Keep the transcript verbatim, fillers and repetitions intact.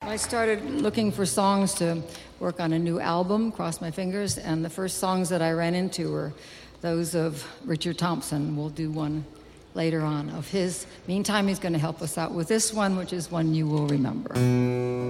I started looking for songs to work on a new album, crossed my fingers, and the first songs that I ran into were those of Richard Thompson. We'll do one later on of his. Meantime, he's going to help us out with this one, which is one you will remember.